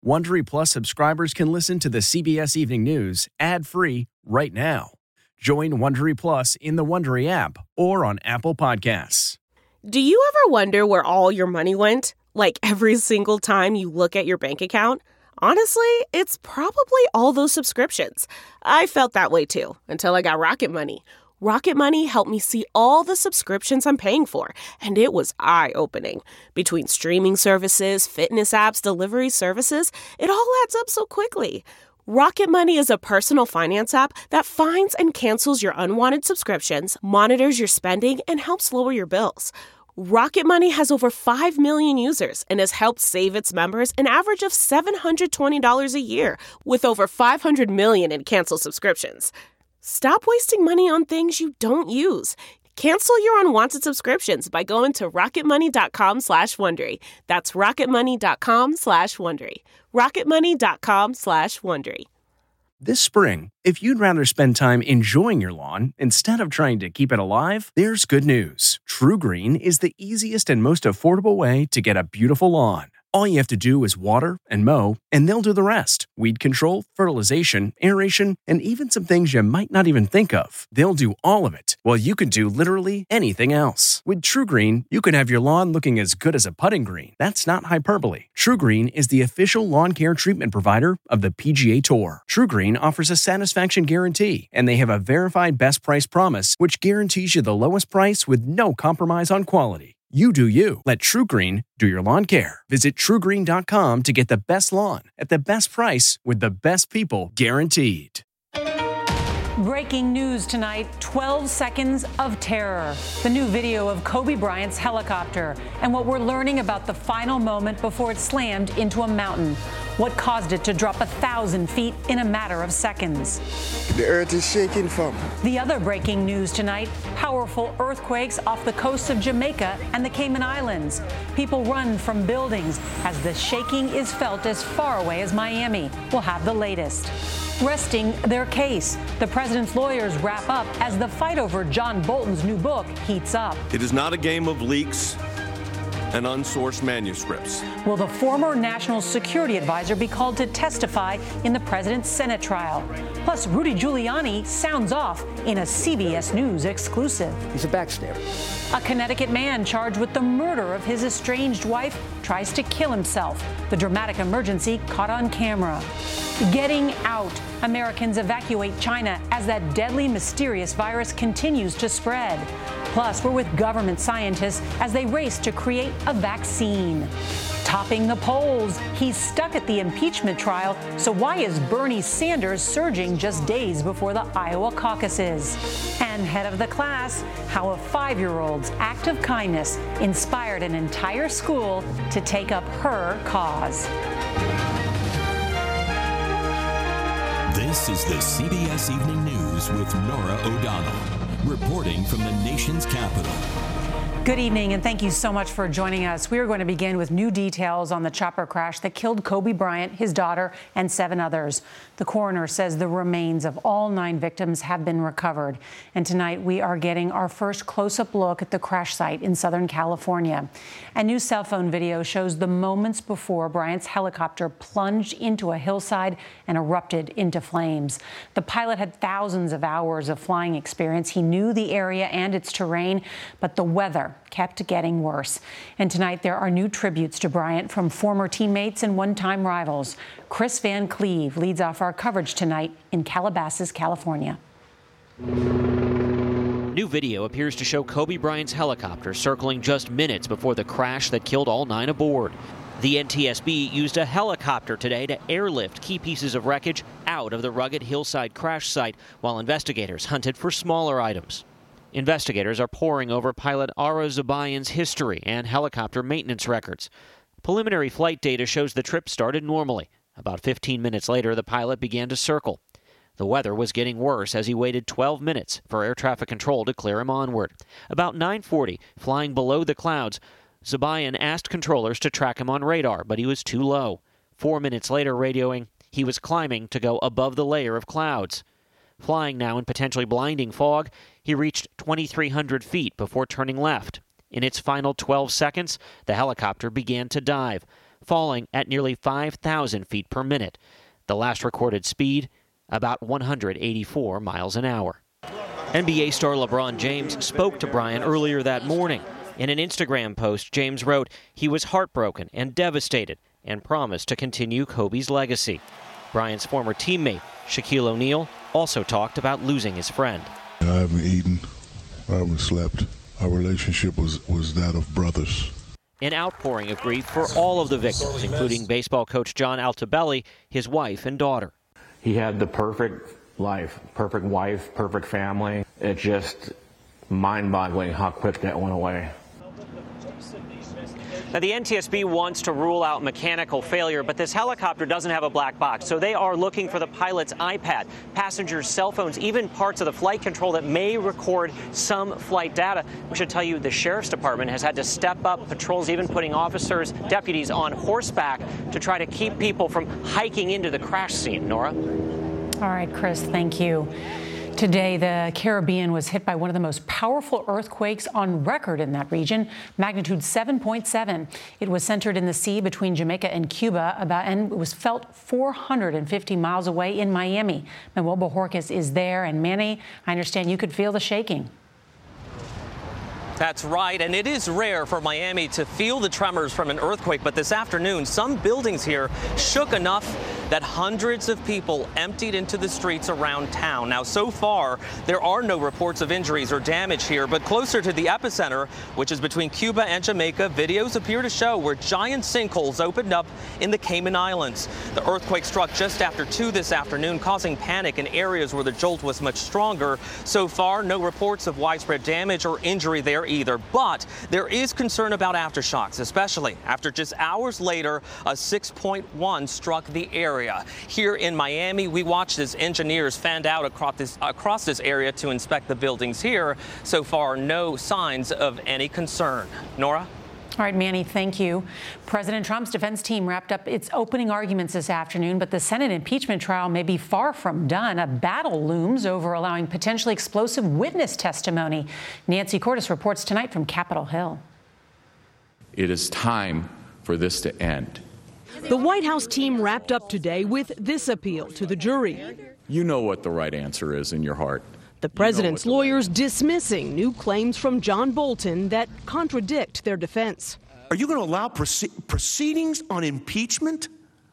Wondery Plus subscribers can listen to the CBS Evening News ad-free right now. Join Wondery Plus in the Wondery app or on Apple Podcasts. Do you ever wonder where all your money went? Like every single time you look at your bank account? Honestly, it's probably all those subscriptions. I felt that way too, until I got Rocket Money. Rocket Money helped me see all the subscriptions I'm paying for, and it was eye-opening. Between streaming services, fitness apps, delivery services, it all adds up so quickly. Rocket Money is a personal finance app that finds and cancels your unwanted subscriptions, monitors your spending, and helps lower your bills. Rocket Money has over 5 million users and has helped save its members an average of $720 a year, with over 500 million in canceled subscriptions. Stop wasting money on things you don't use. Cancel your unwanted subscriptions by going to rocketmoney.com/Wondery. That's rocketmoney.com/Wondery. rocketmoney.com/Wondery. This spring, if you'd rather spend time enjoying your lawn instead of trying to keep it alive, there's good news. TruGreen is the easiest and most affordable way to get a beautiful lawn. All you have to do is water and mow, and they'll do the rest. Weed control, fertilization, aeration, and even some things you might not even think of. They'll do all of it, while you can do literally anything else. With TruGreen, you can have your lawn looking as good as a putting green. That's not hyperbole. TruGreen is the official lawn care treatment provider of the PGA Tour. TruGreen offers a satisfaction guarantee, and they have a verified best price promise, which guarantees you the lowest price with no compromise on quality. You do you. Let TruGreen do your lawn care. Visit TruGreen.com to get the best lawn at the best price with the best people guaranteed. Breaking news tonight, 12 seconds of terror. The new video of Kobe Bryant's helicopter and what we're learning about the final moment before it slammed into a mountain. What caused it to drop 1,000 feet in a matter of seconds? The earth is shaking from. The other breaking news tonight, powerful earthquakes off the coasts of Jamaica and the Cayman Islands. People run from buildings as the shaking is felt as far away as Miami. We'll have the latest. Resting their case. The president's lawyers wrap up as the fight over John Bolton's new book heats up. It is not a game of leaks and unsourced manuscripts. Will the former national security advisor be called to testify in the president's Senate trial? Plus, Rudy Giuliani sounds off in a CBS News exclusive. He's a backstabber. A Connecticut man charged with the murder of his estranged wife tries to kill himself. The dramatic emergency caught on camera. Getting out. Americans evacuate China as that deadly, mysterious virus continues to spread. Plus, we're with government scientists as they race to create a vaccine. Topping the polls, he's stuck at the impeachment trial. So why is Bernie Sanders surging just days before the Iowa caucuses? And head of the class, how a 5-year-old's act of kindness inspired an entire school to take up her cause. This is the CBS Evening News with Norah O'Donnell, reporting from the nation's capital. Good evening, and thank you so much for joining us. We are going to begin with new details on the chopper crash that killed Kobe Bryant, his daughter, and 7 others. The coroner says the remains of all 9 victims have been recovered. And tonight, we are getting our first close-up look at the crash site in Southern California. A new cell phone video shows the moments before Bryant's helicopter plunged into a hillside and erupted into flames. The pilot had thousands of hours of flying experience. He knew the area and its terrain, but the weather kept getting worse. And tonight, there are new tributes to Bryant from former teammates and one-time rivals. Chris Van Cleve leads off our coverage tonight in Calabasas, California. New video appears to show Kobe Bryant's helicopter circling just minutes before the crash that killed all 9 aboard. The NTSB used a helicopter today to airlift key pieces of wreckage out of the rugged hillside crash site while investigators hunted for smaller items. Investigators are poring over pilot Ara Zobayan's history and helicopter maintenance records. Preliminary flight data shows the trip started normally. About 15 minutes later, the pilot began to circle. The weather was getting worse as he waited 12 minutes for air traffic control to clear him onward. About 9:40, flying below the clouds, Zobayan asked controllers to track him on radar, but he was too low. 4 minutes later, radioing, he was climbing to go above the layer of clouds. Flying now in potentially blinding fog, he reached 2,300 feet before turning left. In its final 12 seconds, the helicopter began to dive. falling at nearly 5,000 feet per minute. The last recorded speed, about 184 miles an hour. NBA star LeBron James spoke to Bryant earlier that morning. In an Instagram post, James wrote he was heartbroken and devastated and promised to continue Kobe's legacy. Bryant's former teammate, Shaquille O'Neal, also talked about losing his friend. I haven't eaten, I haven't slept. Our relationship was that of brothers. An outpouring of grief for all of the victims, including baseball coach John Altobelli, his wife and daughter. He had the perfect life, perfect wife, perfect family. It's just mind-boggling how quick that went away. Now, the NTSB wants to rule out mechanical failure, but this helicopter doesn't have a black box, so they are looking for the pilot's iPad, passengers' cell phones, even parts of the flight control that may record some flight data. We should tell you the Sheriff's Department has had to step up patrols, even putting officers, deputies on horseback to try to keep people from hiking into the crash scene. Nora? All right, Chris, thank you. Today, the Caribbean was hit by one of the most powerful earthquakes on record in that region, magnitude 7.7. It was centered in the sea between Jamaica and Cuba, and it was felt 450 miles away in Miami. Manuel Bojorquez is there, and Manny, I understand you could feel the shaking. That's right, and it is rare for Miami to feel the tremors from an earthquake, but this afternoon, some buildings here shook enough that hundreds of people emptied into the streets around town. Now, so far, there are no reports of injuries or damage here, but closer to the epicenter, which is between Cuba and Jamaica, videos appear to show where giant sinkholes opened up in the Cayman Islands. The earthquake struck just after 2 this afternoon, causing panic in areas where the jolt was much stronger. So far, no reports of widespread damage or injury there either, but there is concern about aftershocks, especially after just hours later, a 6.1 struck the area. Here in Miami, we watched as engineers fanned out across this area to inspect the buildings here. So far, no signs of any concern. Nora? All right, Manny, thank you. President Trump's defense team wrapped up its opening arguments this afternoon, but the Senate impeachment trial may be far from done. A battle looms over allowing potentially explosive witness testimony. Nancy Cordes reports tonight from Capitol Hill. It is time for this to end. The White House team wrapped up today with this appeal to the jury. You know what the right answer is in your heart. The president's lawyers dismissing new claims from John Bolton that contradict their defense. Are you going to allow proceedings on impeachment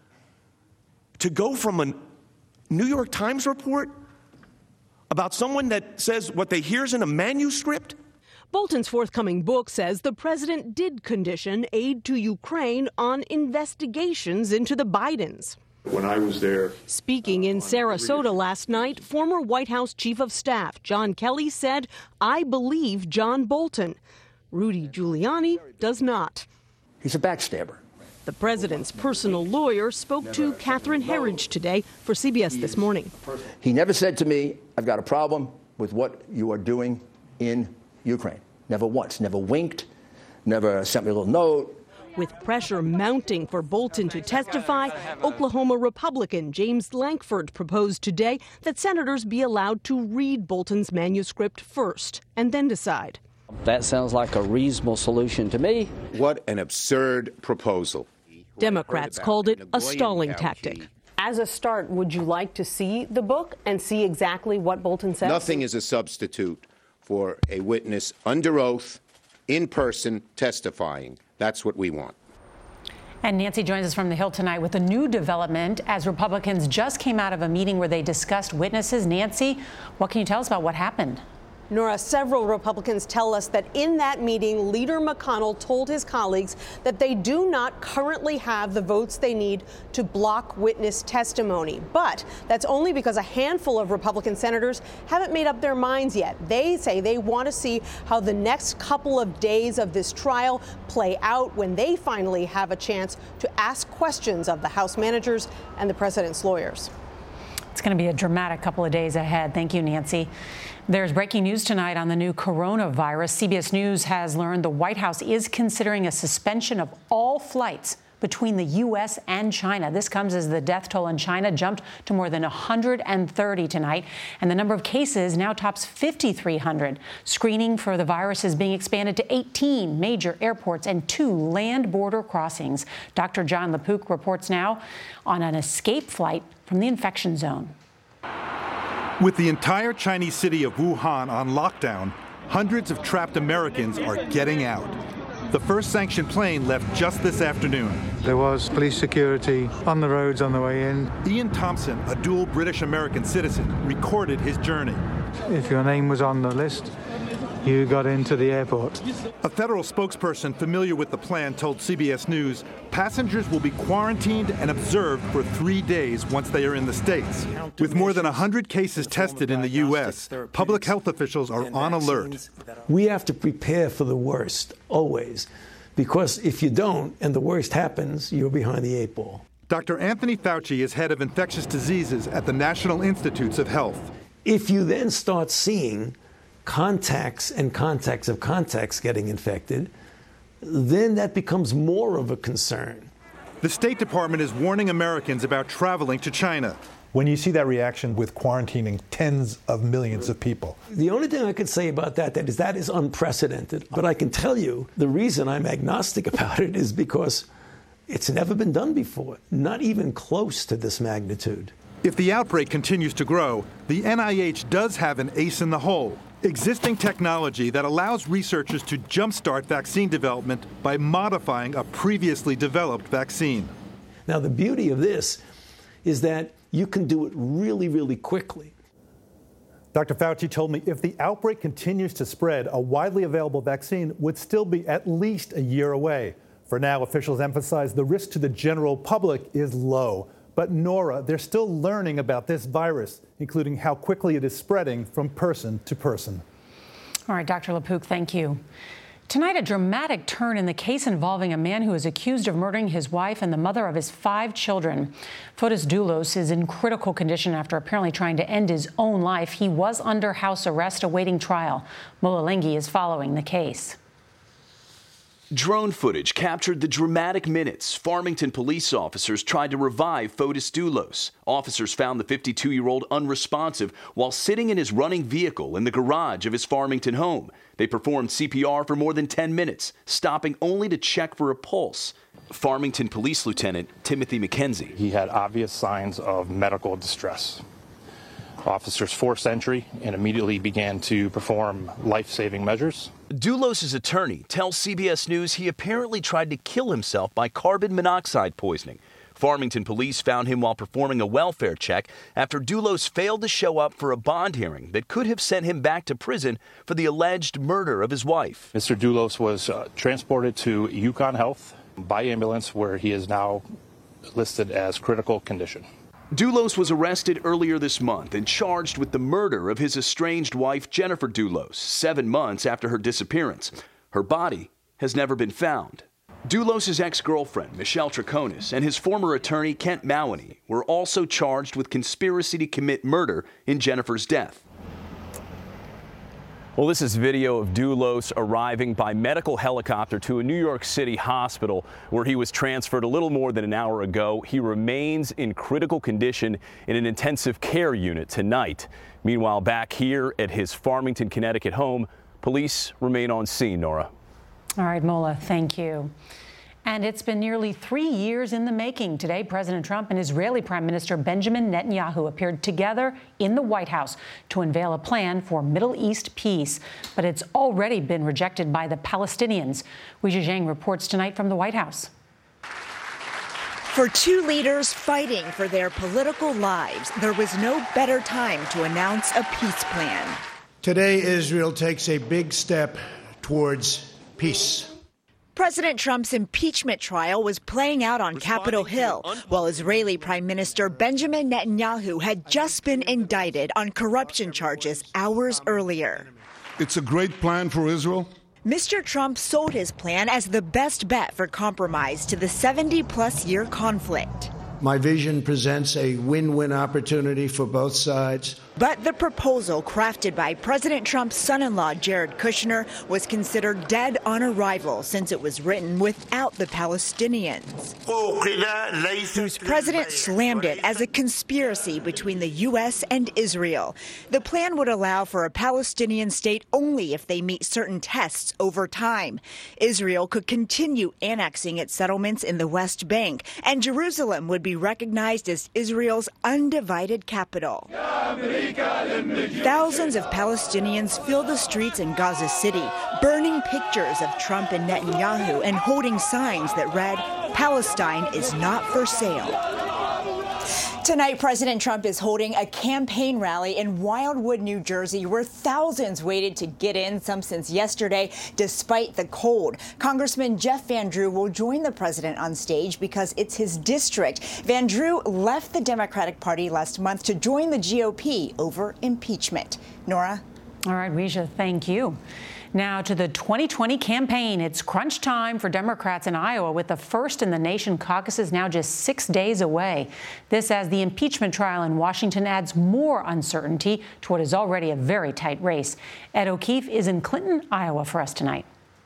to go from a New York Times report about someone that says what they hear is in a manuscript? Bolton's forthcoming book says the president did condition aid to Ukraine on investigations into the Bidens. When I was there. Speaking in Sarasota last night, former White House Chief of Staff John Kelly said, "I believe John Bolton." Rudy Giuliani does not. He's a backstabber. The president's personal lawyer spoke to Catherine Herridge today for CBS This Morning. He never said to me, "I've got a problem with what you are doing in Ukraine." Never once, never winked, never sent me a little note. With pressure mounting for Bolton to testify, Oklahoma Republican James Lankford proposed today that senators be allowed to read Bolton's manuscript first and then decide. That sounds like a reasonable solution to me. What an absurd proposal. Democrats called it a stalling tactic. As a start, would you like to see the book and see exactly what Bolton says? Nothing is a substitute for a witness under oath, in person, testifying. That's what we want. And Nancy joins us from the Hill tonight with a new development as Republicans just came out of a meeting where they discussed witnesses. Nancy, what can you tell us about what happened? Nora, several Republicans tell us that in that meeting, Leader McConnell told his colleagues that they do not currently have the votes they need to block witness testimony. But that's only because a handful of Republican senators haven't made up their minds yet. They say they want to see how the next couple of days of this trial play out when they finally have a chance to ask questions of the House managers and the president's lawyers. It's going to be a dramatic couple of days ahead. Thank you, Nancy. There's breaking news tonight on the new coronavirus. CBS News has learned the White House is considering a suspension of all flights between the U.S. and China. This comes as the death toll in China jumped to more than 130 tonight, and the number of cases now tops 5,300. Screening for the virus is being expanded to 18 major airports and 2 land border crossings. Dr. John LaPook reports now on an escape flight from the infection zone. With the entire Chinese city of Wuhan on lockdown, hundreds of trapped Americans are getting out. The first sanctioned plane left just this afternoon. There was police security on the roads on the way in. Ian Thompson, a dual British-American citizen, recorded his journey. If your name was on the list, you got into the airport. A federal spokesperson familiar with the plan told CBS News passengers will be quarantined and observed for 3 days once they are in the States. With more than 100 cases tested in the U.S., public health officials are on alert. We have to prepare for the worst, always, because if you don't and the worst happens, you're behind the 8 ball. Dr. Anthony Fauci is head of infectious diseases at the National Institutes of Health. If you then start seeing contacts and contacts of contacts getting infected, then that becomes more of a concern. The State Department is warning Americans about traveling to China. When you see that reaction with quarantining tens of millions of people. The only thing I could say about that is unprecedented. But I can tell you the reason I'm agnostic about it is because it's never been done before, not even close to this magnitude. If the outbreak continues to grow, the NIH does have an ace in the hole. Existing technology that allows researchers to jumpstart vaccine development by modifying a previously developed vaccine. Now, the beauty of this is that you can do it really, really quickly. Dr. Fauci told me if the outbreak continues to spread, a widely available vaccine would still be at least a year away. For now, officials emphasize the risk to the general public is low. But Nora, they're still learning about this virus, including how quickly it is spreading from person to person. All right, Dr. LaPook, thank you. Tonight, a dramatic turn in the case involving a man who is accused of murdering his wife and the mother of his 5 children. Fotis Doulos is in critical condition after apparently trying to end his own life. He was under house arrest awaiting trial. Mola Lenghi is following the case. Drone footage captured the dramatic minutes Farmington police officers tried to revive Fotis Doulos. Officers found the 52-year-old unresponsive while sitting in his running vehicle in the garage of his Farmington home. They performed CPR for more than 10 minutes, stopping only to check for a pulse. Farmington Police Lieutenant Timothy McKenzie. He had obvious signs of medical distress. Officers forced entry and immediately began to perform life-saving measures. Doulos' attorney tells CBS News he apparently tried to kill himself by carbon monoxide poisoning. Farmington police found him while performing a welfare check after Doulos failed to show up for a bond hearing that could have sent him back to prison for the alleged murder of his wife. Mr. Doulos was transported to Yukon Health by ambulance, where he is now listed as critical condition. Doulos was arrested earlier this month and charged with the murder of his estranged wife, Jennifer Doulos, 7 months after her disappearance. Her body has never been found. Doulos' ex-girlfriend, Michelle Troconis, and his former attorney, Kent Mawhinney, were also charged with conspiracy to commit murder in Jennifer's death. Well, this is video of Doulos arriving by medical helicopter to a New York City hospital where he was transferred a little more than an hour ago. He remains in critical condition in an intensive care unit tonight. Meanwhile, back here at his Farmington, Connecticut home, police remain on scene, Nora. All right, Mola, thank you. And it's been nearly 3 years in the making. Today, President Trump and Israeli Prime Minister Benjamin Netanyahu appeared together in the White House to unveil a plan for Middle East peace. But it's already been rejected by the Palestinians. Weijia Zhang reports tonight from the White House. For 2 leaders fighting for their political lives, there was no better time to announce a peace plan. Today, Israel takes a big step towards peace. President Trump's impeachment trial was playing out on Capitol Hill, while Israeli Prime Minister Benjamin Netanyahu had just been indicted on corruption charges hours earlier. It's a great plan for Israel. Mr. Trump sold his plan as the best bet for compromise to the 70-plus-year conflict. My vision presents a win-win opportunity for both sides. But the proposal crafted by President Trump's son-in-law, Jared Kushner, was considered dead on arrival since it was written without the Palestinians, whose president slammed it as a conspiracy between the U.S. and Israel. The plan would allow for a Palestinian state only if they meet certain tests over time. Israel could continue annexing its settlements in the West Bank, and Jerusalem would be recognized as Israel's undivided capital. Thousands of Palestinians fill the streets in Gaza City, burning pictures of Trump and Netanyahu and holding signs that read, "Palestine is not for sale." Tonight, President Trump is holding a campaign rally in Wildwood, New Jersey, where thousands waited to get in, some since yesterday, despite the cold. Congressman Jeff Van Drew will join the president on stage because it's his district. Van Drew left the Democratic Party last month to join the GOP over impeachment. Nora? All right, Risha, thank you. Now to the 2020 campaign. It's crunch time for Democrats in Iowa, with the first in the nation caucuses now just 6 days away. This as the impeachment trial in Washington adds more uncertainty to what is already a very tight race. Ed O'Keefe is in Clinton, Iowa for us tonight.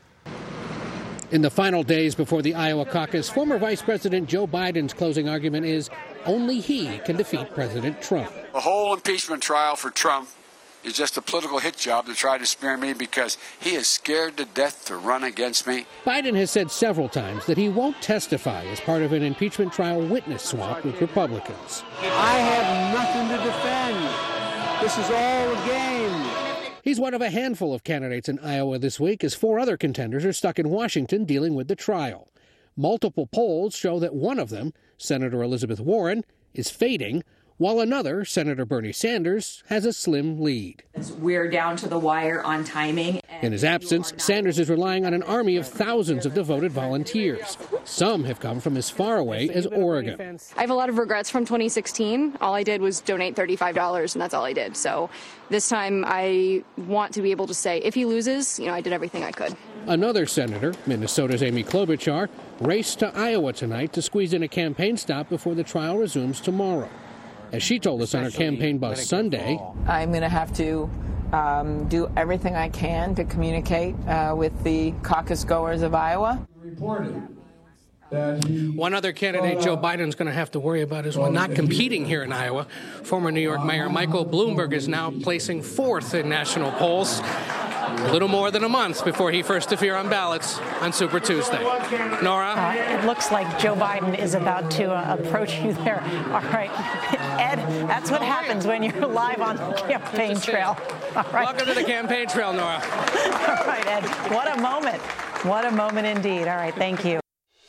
In the final days before the Iowa caucus, former Vice President Joe Biden's closing argument is only he can defeat President Trump. The whole impeachment trial for Trump is just a political hit job to try to smear me because he is scared to death to run against me. Biden has said several times that he won't testify as part of an impeachment trial witness swap with Republicans. I have nothing to defend. This is all a game. He's one of a handful of candidates in Iowa this week, as 4 other contenders are stuck in Washington dealing with the trial. Multiple polls show that one of them, Senator Elizabeth Warren, is fading, while another, Senator Bernie Sanders, has a slim lead. We're down to the wire on timing. In his absence, Sanders is relying on an army of thousands of devoted volunteers. Some have come from as far away as Oregon. I have a lot of regrets from 2016. All I did was donate $35, and that's all I did. So this time I want to be able to say, if he loses, I did everything I could. Another senator, Minnesota's Amy Klobuchar, raced to Iowa tonight to squeeze in a campaign stop before the trial resumes tomorrow. As she told us on her campaign bus Sunday, I'm going to have to do everything I can to communicate with the caucus goers of Iowa. One other candidate Joe Biden's going to have to worry about is one not competing here in Iowa. Former New York Mayor Michael Bloomberg is now placing 4th in national polls, a little more than a month before he first appear on ballots on Super Tuesday. Nora? It looks like Joe Biden is about to approach you there. All right. Ed, that's what happens when you're live on the campaign trail. All right. Welcome to the campaign trail, Nora. All right, Ed. What a moment. What a moment indeed. All right, thank you.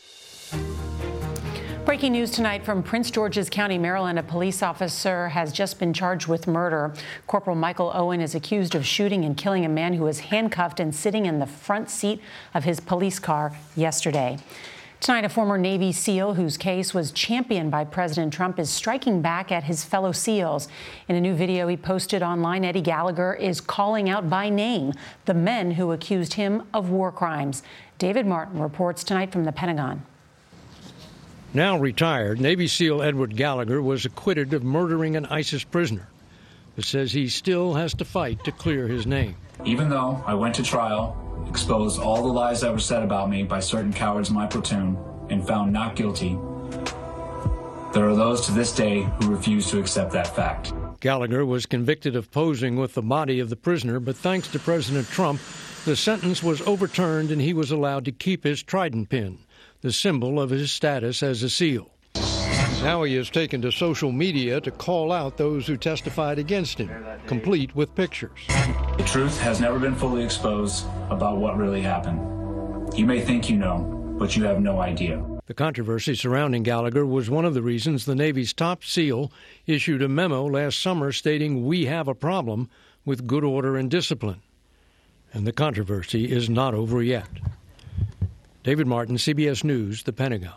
Breaking news tonight from Prince George's County, Maryland. A police officer has just been charged with murder. Corporal Michael Owen is accused of shooting and killing a man who was handcuffed and sitting in the front seat of his police car yesterday. Tonight, a former Navy SEAL whose case was championed by President Trump is striking back at his fellow SEALs. In a new video he posted online, Eddie Gallagher is calling out by name the men who accused him of war crimes. David Martin reports tonight from the Pentagon. Now retired, Navy SEAL Edward Gallagher was acquitted of murdering an ISIS prisoner, but says he still has to fight to clear his name. Even though I went to trial, exposed all the lies that were said about me by certain cowards in my platoon, and found not guilty, there are those to this day who refuse to accept that fact. Gallagher was convicted of posing with the body of the prisoner, but thanks to President Trump, the sentence was overturned and he was allowed to keep his trident pin, the symbol of his status as a SEAL. Now he has taken to social media to call out those who testified against him, complete with pictures. The truth has never been fully exposed about what really happened. You may think you know, but you have no idea. The controversy surrounding Gallagher was one of the reasons the Navy's top SEAL issued a memo last summer stating, "We have a problem with good order and discipline." And the controversy is not over yet. David Martin, CBS News, The Pentagon.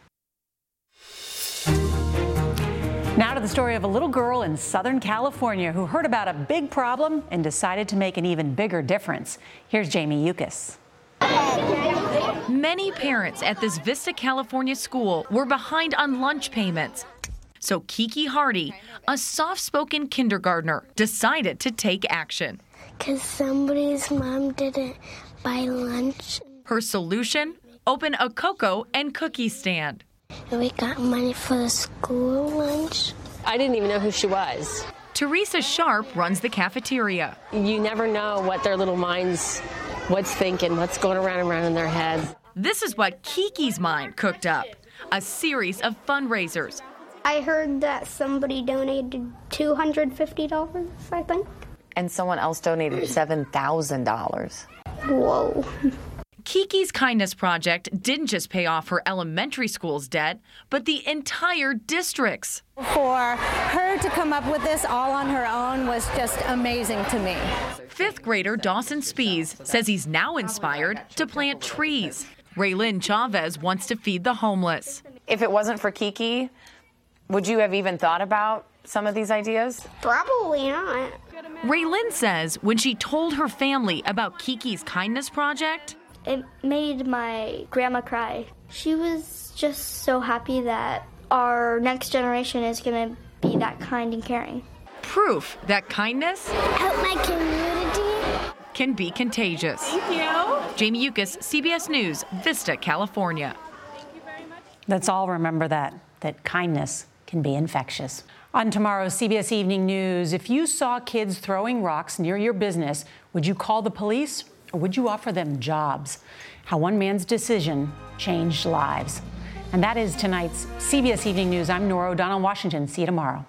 Now to the story of a little girl in Southern California who heard about a big problem and decided to make an even bigger difference. Here's Jamie Yukas. Many parents at this Vista, California school were behind on lunch payments. So Kiki Hardy, a soft-spoken kindergartner, decided to take action. Because somebody's mom didn't buy lunch. Her solution? Open a cocoa and cookie stand. And we got money for the school lunch. I didn't even know who she was. Teresa Sharp runs the cafeteria. You never know what their little minds, what's thinking, what's going around and around in their heads. This is what Kiki's mind cooked up, a series of fundraisers. I heard that somebody donated $250, I think. And someone else donated $7,000. Whoa. Kiki's Kindness Project didn't just pay off her elementary school's debt, but the entire district's. For her to come up with this all on her own was just amazing to me. Fifth grader Dawson Spees says he's now inspired to plant trees. Raylyn Chavez wants to feed the homeless. If it wasn't for Kiki, would you have even thought about some of these ideas? Probably not. Raylyn says when she told her family about Kiki's Kindness Project, it made my grandma cry. She was just so happy that our next generation is going to be that kind and caring. Proof that kindness help my community can be contagious. Thank you. Jamie Yukas, CBS News, Vista, California. Let's all remember that kindness can be infectious. On tomorrow's CBS Evening News, if you saw kids throwing rocks near your business, would you call the police or would you offer them jobs? How one man's decision changed lives. And that is tonight's CBS Evening News. I'm Norah O'Donnell in Washington. See you tomorrow.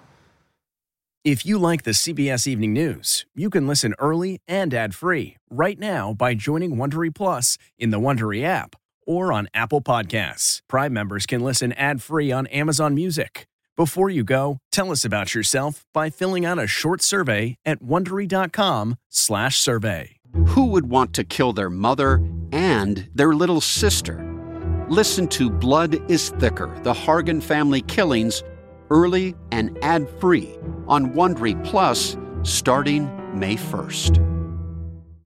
If you like the CBS Evening News, you can listen early and ad-free right now by joining Wondery Plus in the Wondery app or on Apple Podcasts. Prime members can listen ad-free on Amazon Music. Before you go, tell us about yourself by filling out a short survey at Wondery.com/survey. Who would want to kill their mother and their little sister? Listen to Blood is Thicker, the Hargan family killings, early and ad-free on Wondery Plus starting May 1st.